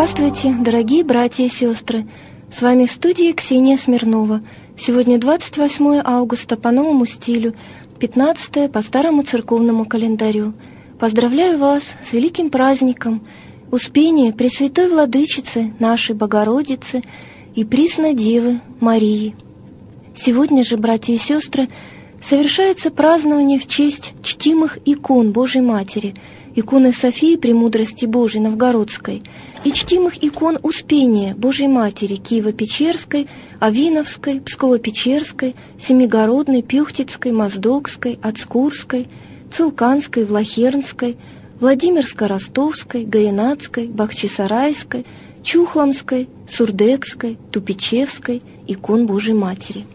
Здравствуйте, дорогие братья и сестры! С вами в студии Ксения Смирнова. Сегодня 28 августа по новому стилю, 15 по старому церковному календарю. Поздравляю вас с великим праздником Успения Пресвятой Владычицы, нашей Богородицы и Пресной Девы Марии. Сегодня же, братья и сестры, совершается празднование в честь чтимых икон Божьей Матери, иконы Софии Премудрости Божией Новгородской и чтимых икон Успения Божьей Матери Киево-Печерской, Авиновской, Псково-Печерской, Семигородной, Пюхтицкой, Моздокской, Ацкурской, Цилканской, Влахернской, Владимирско-Ростовской, Гаинатской, Бахчисарайской, Чухломской, Сурдекской, Тупичевской икон Божьей Матери.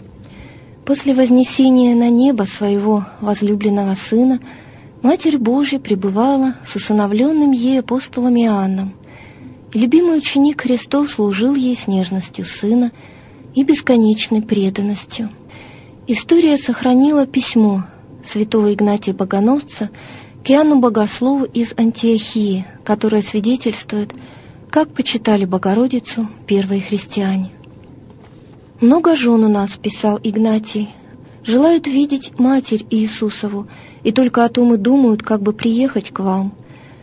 После вознесения на небо своего возлюбленного Сына Матерь Божья пребывала с усыновленным ей апостолом Иоанном, и любимый ученик Христов служил ей с нежностью сына и бесконечной преданностью. История сохранила письмо святого Игнатия Богоносца к Иоанну Богослову из Антиохии, которое свидетельствует, как почитали Богородицу первые христиане. «Много жен у нас, — писал Игнатий, — желают видеть Матерь Иисусову, и только о том и думают, как бы приехать к вам.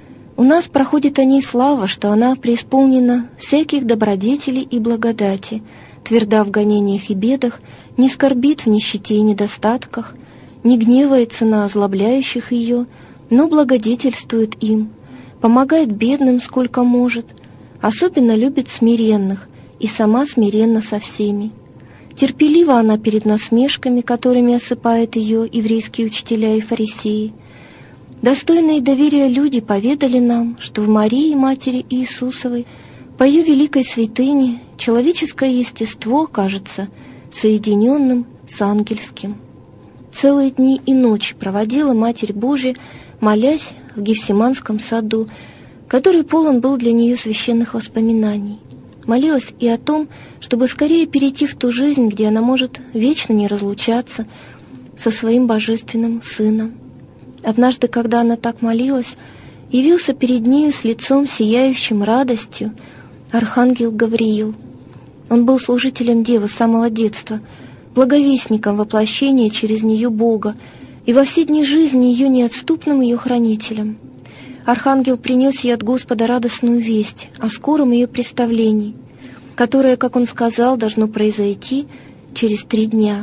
У нас проходит о ней слава, что она преисполнена всяких добродетелей и благодати, тверда в гонениях и бедах, не скорбит в нищете и недостатках, не гневается на озлобляющих ее, но благодетельствует им, помогает бедным сколько может, особенно любит смиренных и сама смиренна со всеми. Терпелива она перед насмешками, которыми осыпают ее еврейские учителя и фарисеи. Достойные доверия люди поведали нам, что в Марии, Матери Иисусовой, по ее великой святыне, человеческое естество кажется соединенным с ангельским. Целые дни и ночи проводила Матерь Божия, молясь в Гефсиманском саду, который полон был для нее священных воспоминаний. Молилась и о том, чтобы скорее перейти в ту жизнь, где она может вечно не разлучаться со своим божественным Сыном. Однажды, когда она так молилась, явился перед нею с лицом сияющим радостью архангел Гавриил. Он был служителем Девы с самого детства, благовестником воплощения через нее Бога и во все дни жизни ее неотступным ее хранителем. Архангел принес ей от Господа радостную весть о скором ее представлении, которое, как он сказал, должно произойти через 3 дня.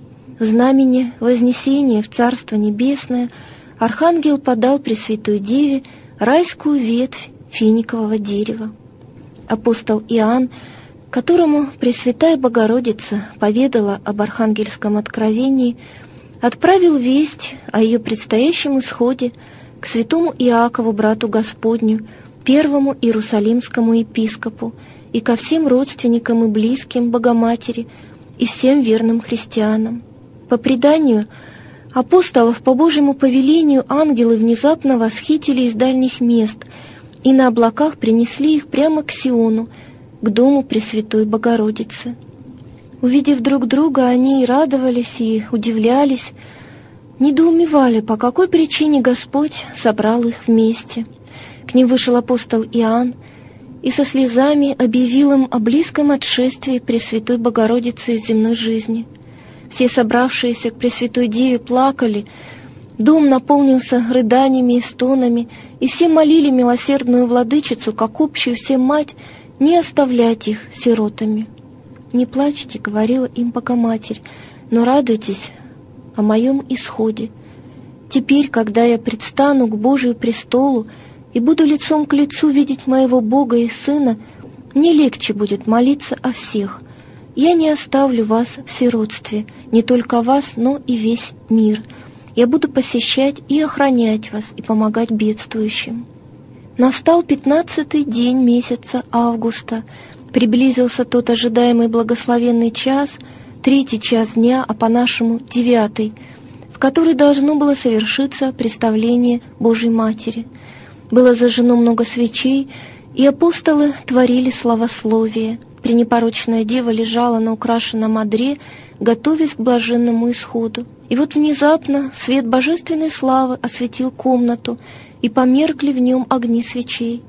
В знамение вознесения в Царство Небесное Архангел подал Пресвятой Деве райскую ветвь финикового дерева. Апостол Иоанн, которому Пресвятая Богородица поведала об архангельском откровении, отправил весть о ее предстоящем исходе к святому Иакову, брату Господню, первому иерусалимскому епископу, и ко всем родственникам и близким Богоматери и всем верным христианам. По преданию, апостолов по Божьему повелению ангелы внезапно восхитили из дальних мест и на облаках принесли их прямо к Сиону, к дому Пресвятой Богородицы. Увидев друг друга, они и радовались, и удивлялись, недоумевали, по какой причине Господь собрал их вместе. К ним вышел апостол Иоанн и со слезами объявил им о близком отшествии Пресвятой Богородицы из земной жизни. Все собравшиеся к Пресвятой Деве плакали, дом наполнился рыданиями и стонами, и все молили милосердную Владычицу, как общую всем мать, не оставлять их сиротами. «Не плачьте, — говорила им Богоматерь, — но радуйтесь о моем исходе. Теперь, когда я предстану к Божию престолу и буду лицом к лицу видеть моего Бога и Сына, мне легче будет молиться о всех. Я не оставлю вас в сиротстве, не только вас, но и весь мир. Я буду посещать и охранять вас, и помогать бедствующим». Настал 15-й день месяца августа. Приблизился тот ожидаемый благословенный час, 3-й час дня, а по-нашему 9-й, в который должно было совершиться представление Божьей Матери. Было зажжено много свечей, и апостолы творили славословие. Пренепорочная Дева лежала на украшенном одре, готовясь к блаженному исходу. И вот внезапно свет божественной славы осветил комнату, и померкли в нем огни свечей.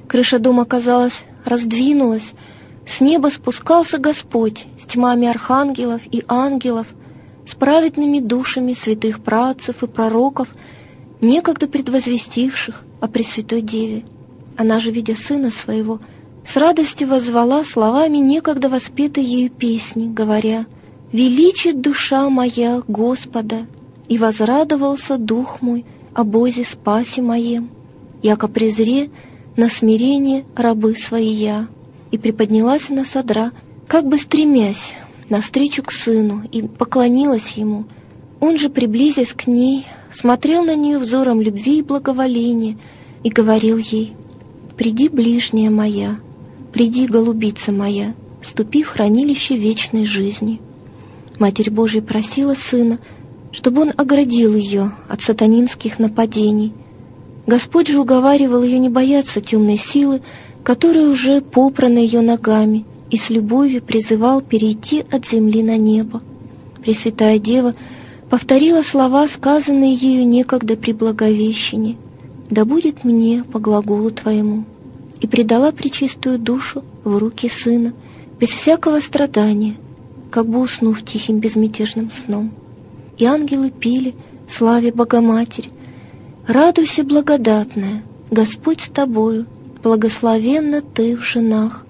Крыша дома, казалось, раздвинулась. С неба спускался Господь с тьмами архангелов и ангелов, с праведными душами святых праотцев и пророков, некогда предвозвестивших о Пресвятой Деве. Она же, видя Сына Своего, с радостью воззвала словами некогда воспетой ею песни, говоря: «Величит душа моя Господа, и возрадовался дух мой о Бозе спасе моем, яко презре на смирение рабы свои я». И приподнялась она с одра, как бы стремясь навстречу к Сыну, и поклонилась Ему. Он же, приблизясь к ней, смотрел на нее взором любви и благоволения и говорил ей: «Приди, ближняя моя, приди, голубица моя, ступи в хранилище вечной жизни». Матерь Божия просила Сына, чтобы Он оградил ее от сатанинских нападений. Господь же уговаривал ее не бояться темной силы, которая уже попрана ее ногами, и с любовью призывал перейти от земли на небо. Пресвятая Дева повторила слова, сказанные ею некогда при Благовещении: «Да будет мне по глаголу Твоему», и предала пречистую душу в руки Сына, без всякого страдания, как бы уснув тихим безмятежным сном. И ангелы пели, славя Богоматерь: «Радуйся, благодатная, Господь с тобою, благословенна ты в женах».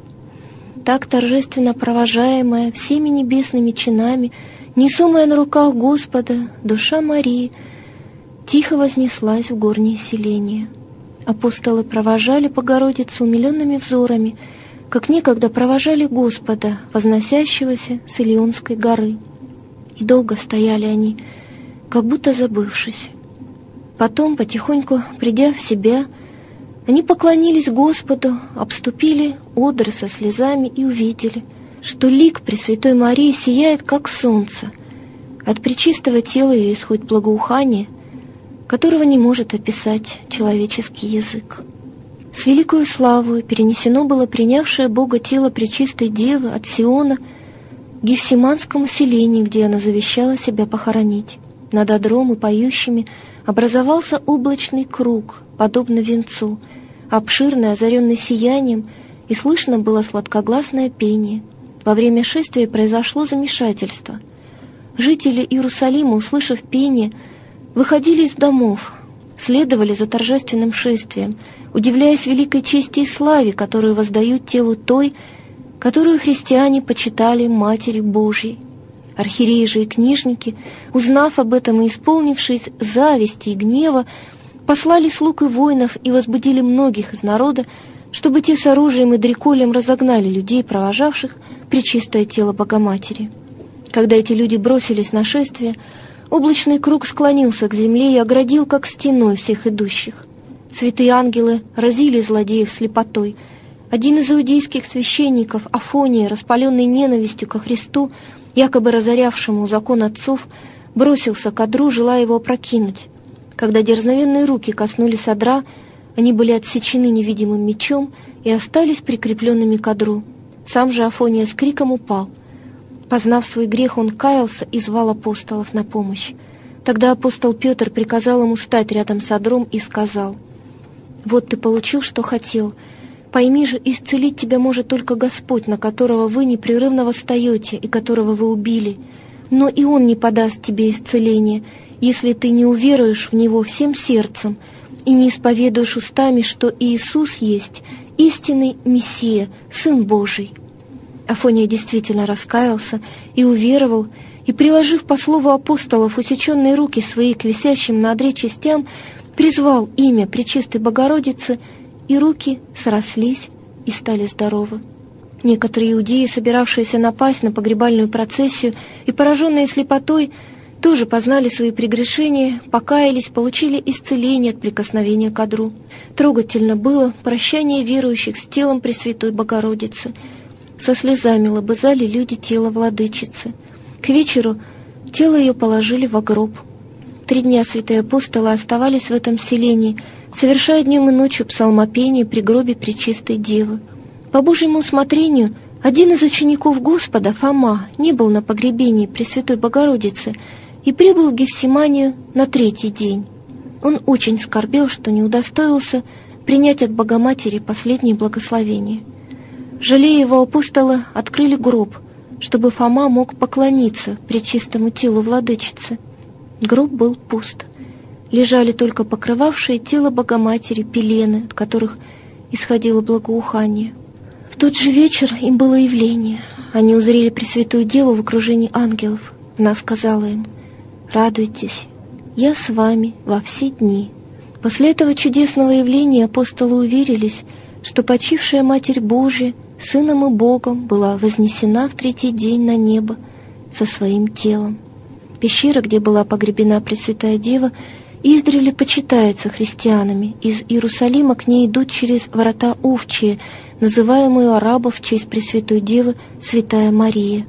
Так торжественно провожаемая всеми небесными чинами, несомая на руках Господа, душа Марии тихо вознеслась в горнее селение. Апостолы провожали Богородицу умиленными взорами, как некогда провожали Господа, возносящегося с Илионской горы. И долго стояли они, как будто забывшись. Потом, потихоньку придя в себя, они поклонились Господу, обступили одры со слезами и увидели, что лик Пресвятой Марии сияет, как солнце. От пречистого тела ее исходит благоухание, которого не может описать человеческий язык. С великою славою перенесено было принявшее Бога тело Пречистой Девы от Сиона к Гефсиманскому селению, где она завещала себя похоронить. Над одром и поющими образовался облачный круг, подобно венцу, обширный, озаренный сиянием, и слышно было сладкогласное пение. Во время шествия произошло замешательство. Жители Иерусалима, услышав пение, выходили из домов, следовали за торжественным шествием, удивляясь великой чести и славе, которую воздают телу той, которую христиане почитали Матерью Божьей. Архиереи же и книжники, узнав об этом и исполнившись зависти и гнева, послали слуг и воинов и возбудили многих из народа, чтобы те с оружием и дреколем разогнали людей, провожавших пречистое тело Богоматери. Когда эти люди бросились на шествие, облачный круг склонился к земле и оградил как стеной всех идущих. Святые ангелы разили злодеев слепотой. Один из иудейских священников, Афония, распаленный ненавистью ко Христу, якобы разорявшему закон отцов, бросился к одру, желая его опрокинуть. Когда дерзновенные руки коснулись одра, они были отсечены невидимым мечом и остались прикрепленными к одру. Сам же Афония с криком упал. Познав свой грех, он каялся и звал апостолов на помощь. Тогда апостол Петр приказал ему стать рядом с одром и сказал: «Вот ты получил, что хотел. Пойми же, исцелить тебя может только Господь, на которого вы непрерывно восстаете и которого вы убили. Но и Он не подаст тебе исцеления, если ты не уверуешь в Него всем сердцем и не исповедуешь устами, что Иисус есть истинный Мессия, Сын Божий». Афония действительно раскаялся и уверовал, и, приложив по слову апостолов усеченные руки свои к висящим на одре частям, призвал имя Пречистой Богородицы, и руки срослись и стали здоровы. Некоторые иудеи, собиравшиеся напасть на погребальную процессию и пораженные слепотой, тоже познали свои прегрешения, покаялись, получили исцеление от прикосновения к одру. Трогательно было прощание верующих с телом Пресвятой Богородицы. Со слезами лобызали люди тело владычицы. К вечеру тело ее положили во гроб. 3 дня святые апостолы оставались в этом селении, совершая днем и ночью псалмопение при гробе Пречистой Девы. По Божьему усмотрению, один из учеников Господа, Фома, не был на погребении Пресвятой Богородицы и прибыл в Гефсиманию на 3-й день. Он очень скорбел, что не удостоился принять от Богоматери последние благословения. Жалея его, апостолы открыли гроб, чтобы Фома мог поклониться пречистому телу владычицы. Гроб был пуст. Лежали только покрывавшие тело Богоматери пелены, от которых исходило благоухание. В тот же вечер им было явление. Они узрели Пресвятую Деву в окружении ангелов. Она сказала им: «Радуйтесь, я с вами во все дни». После этого чудесного явления апостолы уверились, что почившая Матерь Божия Сыном и Богом была вознесена в третий день на небо со своим телом. Пещера, где была погребена Пресвятая Дева, издревле почитается христианами. Из Иерусалима к ней идут через врата Овчие, называемую арабов в честь Пресвятой Девы Святая Мария.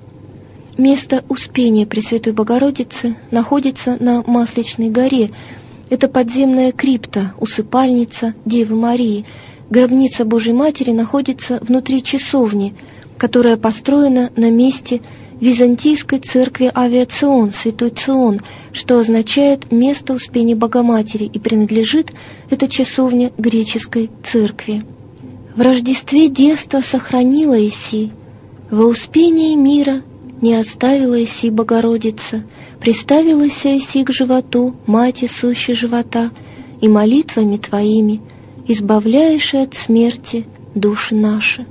Место Успения Пресвятой Богородицы находится на Масличной горе. Это подземная крипта, усыпальница Девы Марии. Гробница Божьей Матери находится внутри часовни, которая построена на месте византийской церкви Авиацион, Святой Цион, что означает «место Успения Богоматери», и принадлежит эта часовня греческой церкви. В Рождестве девство сохранила Иси, во Успении мира не оставила Иси Богородица, приставилась Иси к животу, Мати сущей живота, и молитвами Твоими избавляешь от смерти души наши.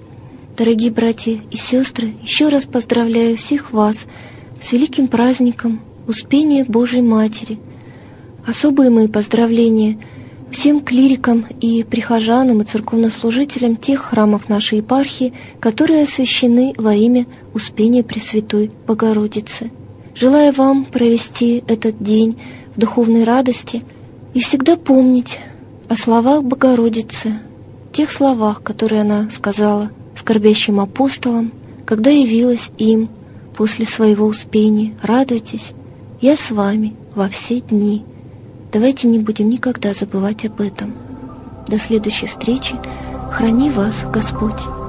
Дорогие братья и сестры, еще раз поздравляю всех вас с великим праздником Успения Божьей Матери. Особые мои поздравления всем клирикам и прихожанам и церковнослужителям тех храмов нашей епархии, которые освящены во имя Успения Пресвятой Богородицы. Желаю вам провести этот день в духовной радости и всегда помнить о словах Богородицы, тех словах, которые она сказала скорбящим апостолам, когда явилась им после своего успения: «Радуйтесь, я с вами во все дни». Давайте не будем никогда забывать об этом. До следующей встречи. Храни вас Господь.